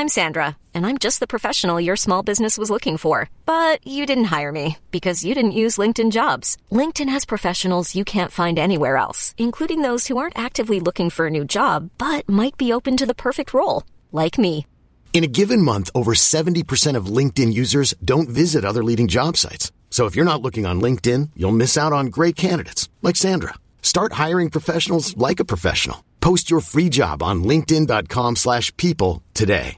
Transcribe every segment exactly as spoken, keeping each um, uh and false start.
I'm Sandra, and I'm just the professional your small business was looking for. But you didn't hire me because you didn't use LinkedIn Jobs. LinkedIn has professionals you can't find anywhere else, including those who aren't actively looking for a new job, but might be open to the perfect role, like me. In a given month, over seventy percent of LinkedIn users don't visit other leading job sites. So if you're not looking on LinkedIn, you'll miss out on great candidates like Sandra. Start hiring professionals like a professional. Post your free job on linkedin.com slash people today.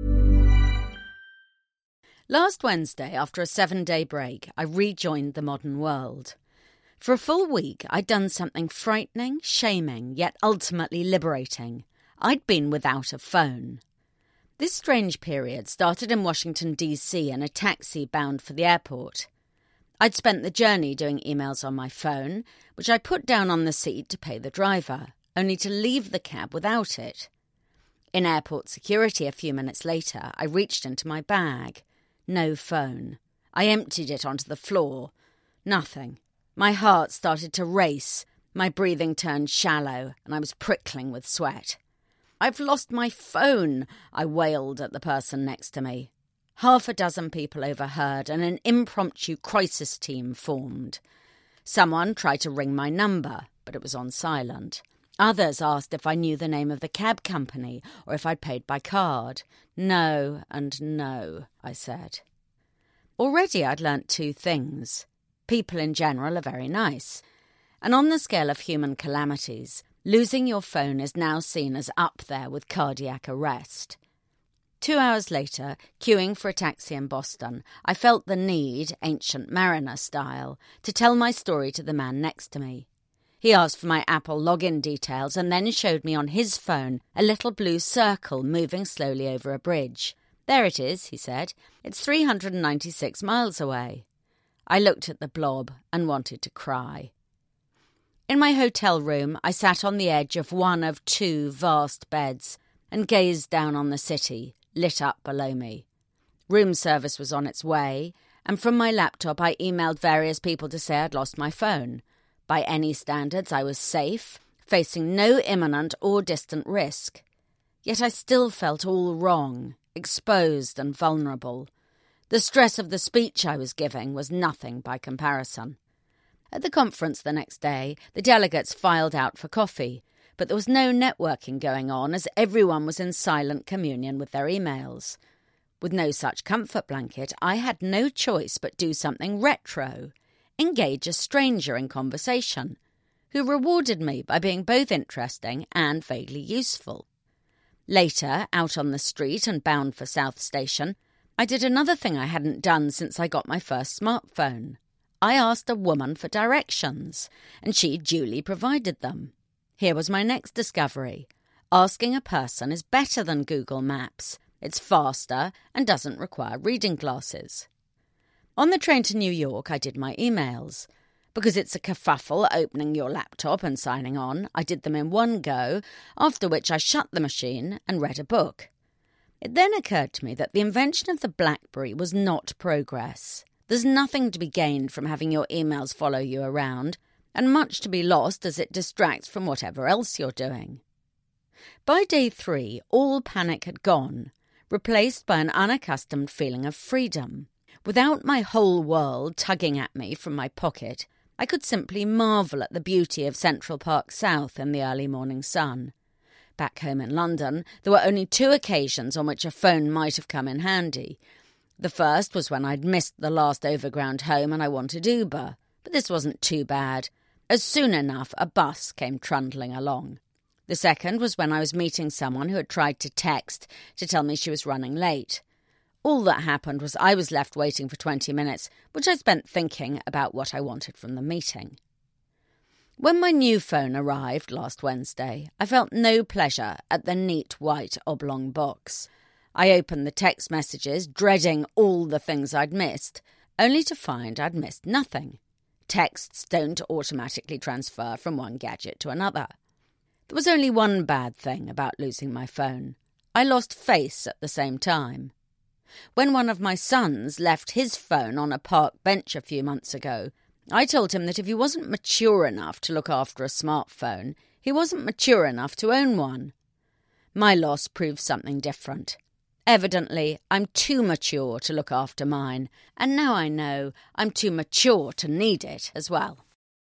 Last Wednesday, after a seven-day break, I rejoined the modern world. For a full week, I'd done something frightening, shaming, yet ultimately liberating. I'd been without a phone. This strange period started in Washington, D C in a taxi bound for the airport. I'd spent the journey doing emails on my phone, which I put down on the seat to pay the driver, only to leave the cab without it. In airport security a few minutes later, I reached into my bag. No phone. I emptied it onto the floor. Nothing. My heart started to race. My breathing turned shallow, and I was prickling with sweat. "I've lost my phone," I wailed at the person next to me. Half a dozen people overheard, and an impromptu crisis team formed. Someone tried to ring my number, but it was on silent. Others asked if I knew the name of the cab company or if I'd paid by card. No and no, I said. Already I'd learnt two things. People in general are very nice. And on the scale of human calamities, losing your phone is now seen as up there with cardiac arrest. Two hours later, queuing for a taxi in Boston, I felt the need, ancient mariner style, to tell my story to the man next to me. He asked for my Apple login details and then showed me on his phone a little blue circle moving slowly over a bridge. "There it is," he said. "It's three hundred ninety-six miles away." I looked at the blob and wanted to cry. In my hotel room, I sat on the edge of one of two vast beds and gazed down on the city, lit up below me. Room service was on its way, and from my laptop I emailed various people to say I'd lost my phone. By any standards, I was safe, facing no imminent or distant risk. Yet I still felt all wrong, exposed and vulnerable. The stress of the speech I was giving was nothing by comparison. At the conference the next day, the delegates filed out for coffee, but there was no networking going on as everyone was in silent communion with their emails. With no such comfort blanket, I had no choice but do something retro. Engage a stranger in conversation, who rewarded me by being both interesting and vaguely useful. Later, out on the street and bound for South Station, I did another thing I hadn't done since I got my first smartphone. I asked a woman for directions, and she duly provided them. Here was my next discovery. Asking a person is better than Google Maps. It's faster and doesn't require reading glasses. On the train to New York, I did my emails. Because it's a kerfuffle opening your laptop and signing on, I did them in one go, after which I shut the machine and read a book. It then occurred to me that the invention of the BlackBerry was not progress. There's nothing to be gained from having your emails follow you around, and much to be lost as it distracts from whatever else you're doing. By day three, all panic had gone, replaced by an unaccustomed feeling of freedom. Without my whole world tugging at me from my pocket, I could simply marvel at the beauty of Central Park South in the early morning sun. Back home in London, there were only two occasions on which a phone might have come in handy. The first was when I'd missed the last overground home and I wanted Uber, but this wasn't too bad, as soon enough a bus came trundling along. The second was when I was meeting someone who had tried to text to tell me she was running late. All that happened was I was left waiting for twenty minutes, which I spent thinking about what I wanted from the meeting. When my new phone arrived last Wednesday, I felt no pleasure at the neat white oblong box. I opened the text messages, dreading all the things I'd missed, only to find I'd missed nothing. Texts don't automatically transfer from one gadget to another. There was only one bad thing about losing my phone. I lost face at the same time. When one of my sons left his phone on a park bench a few months ago, I told him that if he wasn't mature enough to look after a smartphone, he wasn't mature enough to own one. My loss proved something different. Evidently, I'm too mature to look after mine, and now I know I'm too mature to need it as well.